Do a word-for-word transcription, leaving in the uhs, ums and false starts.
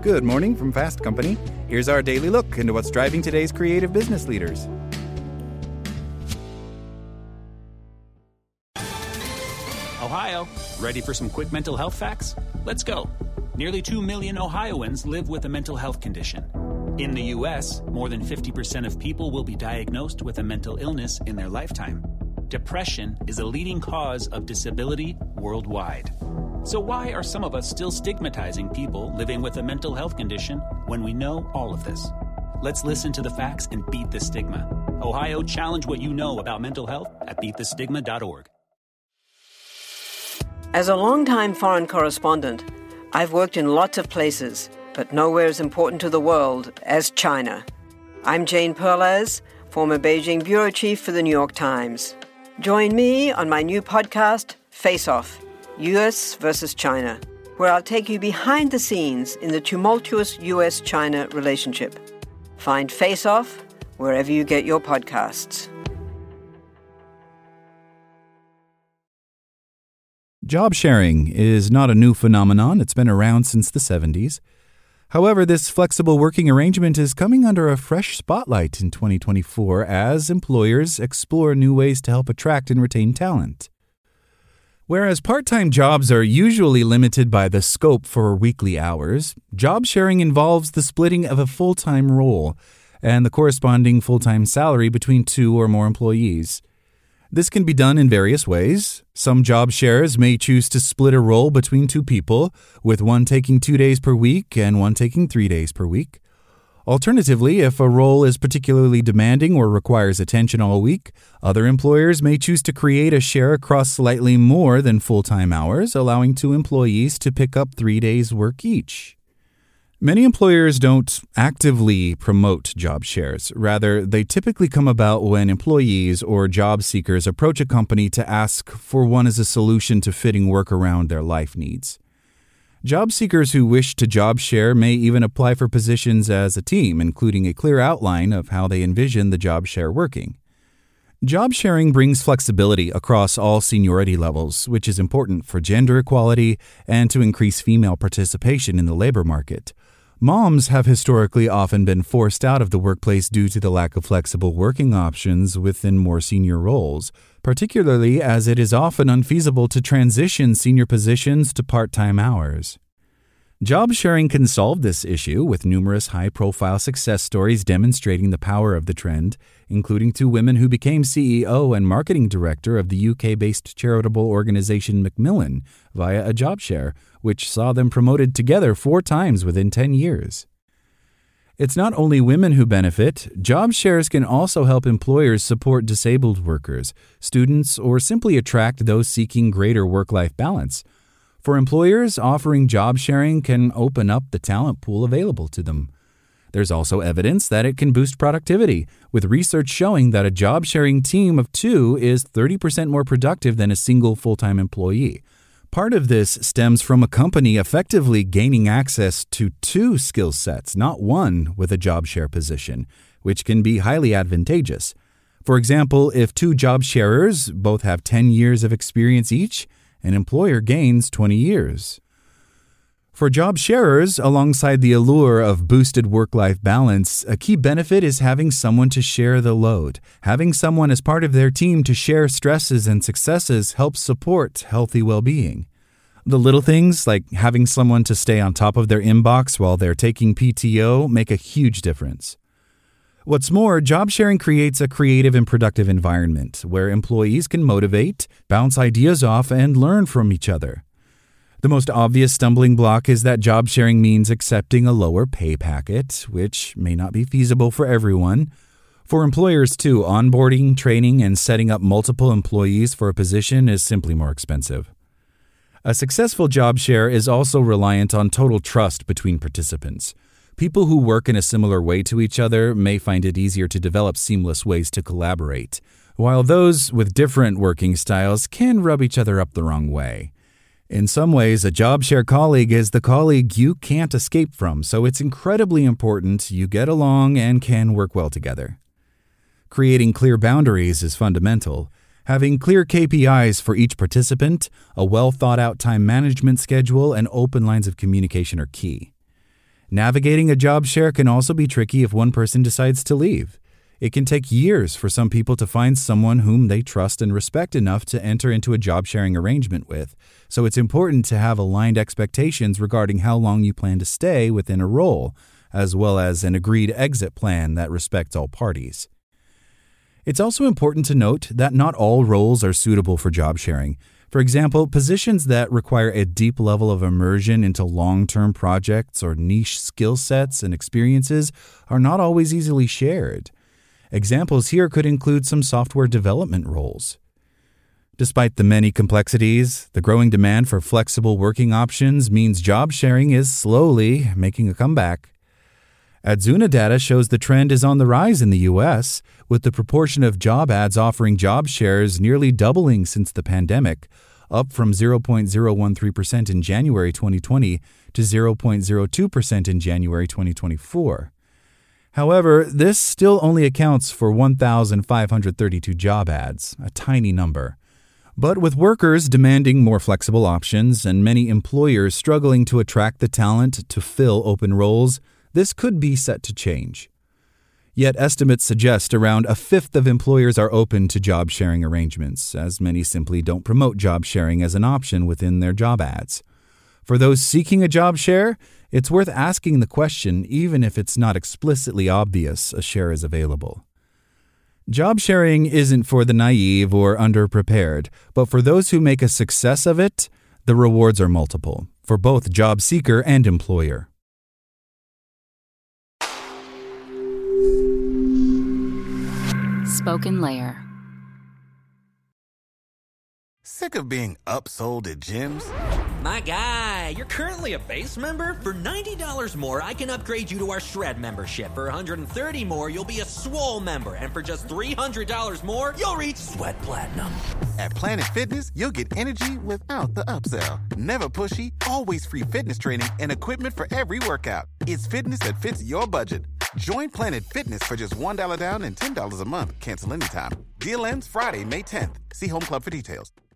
Good morning from Fast Company. Here's our daily look into what's driving today's creative business leaders. Ohio, ready for some quick mental health facts? Let's go. Nearly two million Ohioans live with a mental health condition. In the U S, more than fifty percent of people will be diagnosed with a mental illness in their lifetime. Depression is a leading cause of disability worldwide. So why are some of us still stigmatizing people living with a mental health condition when we know all of this? Let's listen to the facts and beat the stigma. Ohio, challenge what you know about mental health at beat the stigma dot org. As a longtime foreign correspondent, I've worked in lots of places, but nowhere as important to the world as China. I'm Jane Perlez, former Beijing bureau chief for the New York Times. Join me on my new podcast, Face Off, U S versus China, where I'll take you behind the scenes in the tumultuous U S China relationship. Find Face Off wherever you get your podcasts. Job sharing is not a new phenomenon. It's been around since the seventies. However, this flexible working arrangement is coming under a fresh spotlight in twenty twenty-four as employers explore new ways to help attract and retain talent. Whereas part-time jobs are usually limited by the scope for weekly hours, job sharing involves the splitting of a full-time role and the corresponding full-time salary between two or more employees. This can be done in various ways. Some job sharers may choose to split a role between two people, with one taking two days per week and one taking three days per week. Alternatively, if a role is particularly demanding or requires attention all week, other employers may choose to create a share across slightly more than full-time hours, allowing two employees to pick up three days' work each. Many employers don't actively promote job shares. Rather, they typically come about when employees or job seekers approach a company to ask for one as a solution to fitting work around their life needs. Job seekers who wish to job share may even apply for positions as a team, including a clear outline of how they envision the job share working. Job sharing brings flexibility across all seniority levels, which is important for gender equality and to increase female participation in the labor market. Moms have historically often been forced out of the workplace due to the lack of flexible working options within more senior roles, particularly as it is often unfeasible to transition senior positions to part-time hours. Job sharing can solve this issue with numerous high-profile success stories demonstrating the power of the trend, including two women who became C E O and marketing director of the U K-based charitable organization Macmillan via a job share, which saw them promoted together four times within ten years. It's not only women who benefit. Job shares can also help employers support disabled workers, students, or simply attract those seeking greater work-life balance. For employers, offering job sharing can open up the talent pool available to them. There's also evidence that it can boost productivity, with research showing that a job-sharing team of two is thirty percent more productive than a single full-time employee. Part of this stems from a company effectively gaining access to two skill sets, not one, with a job share position, which can be highly advantageous. For example, if two job sharers both have ten years of experience each, an employer gains twenty years. For job sharers, alongside the allure of boosted work-life balance, a key benefit is having someone to share the load. Having someone as part of their team to share stresses and successes helps support healthy well-being. The little things, like having someone to stay on top of their inbox while they're taking P T O, make a huge difference. What's more, job sharing creates a creative and productive environment where employees can motivate, bounce ideas off, and learn from each other. The most obvious stumbling block is that job sharing means accepting a lower pay packet, which may not be feasible for everyone. For employers, too, onboarding, training, and setting up multiple employees for a position is simply more expensive. A successful job share is also reliant on total trust between participants. People who work in a similar way to each other may find it easier to develop seamless ways to collaborate, while those with different working styles can rub each other up the wrong way. In some ways, a job share colleague is the colleague you can't escape from, so it's incredibly important you get along and can work well together. Creating clear boundaries is fundamental. Having clear K P Is for each participant, a well-thought-out time management schedule, and open lines of communication are key. Navigating a job share can also be tricky if one person decides to leave. It can take years for some people to find someone whom they trust and respect enough to enter into a job sharing arrangement with, so it's important to have aligned expectations regarding how long you plan to stay within a role, as well as an agreed exit plan that respects all parties. It's also important to note that not all roles are suitable for job sharing. For example, positions that require a deep level of immersion into long-term projects or niche skill sets and experiences are not always easily shared. Examples here could include some software development roles. Despite the many complexities, the growing demand for flexible working options means job sharing is slowly making a comeback. Adzuna data shows the trend is on the rise in the U S, with the proportion of job ads offering job shares nearly doubling since the pandemic, up from zero point zero one three percent in January twenty twenty to zero point zero two percent in January twenty twenty-four. However, this still only accounts for one thousand five hundred thirty-two job ads, a tiny number. But with workers demanding more flexible options and many employers struggling to attract the talent to fill open roles, this could be set to change. Yet estimates suggest around a fifth of employers are open to job sharing arrangements, as many simply don't promote job sharing as an option within their job ads. For those seeking a job share, it's worth asking the question even if it's not explicitly obvious a share is available. Job sharing isn't for the naive or underprepared, but for those who make a success of it, the rewards are multiple, for both job seeker and employer. Spoken Layer. Sick of being upsold at gyms? My guy, you're currently a base member? For ninety dollars more, I can upgrade you to our Shred membership. For one hundred thirty dollars more, you'll be a Swole member. And for just three hundred dollars more, you'll reach Sweat Platinum. At Planet Fitness, you'll get energy without the upsell. Never pushy, always free fitness training and equipment for every workout. It's fitness that fits your budget. Join Planet Fitness for just one dollar down and ten dollars a month. Cancel anytime. Deal ends Friday, May tenth. See Home Club for details.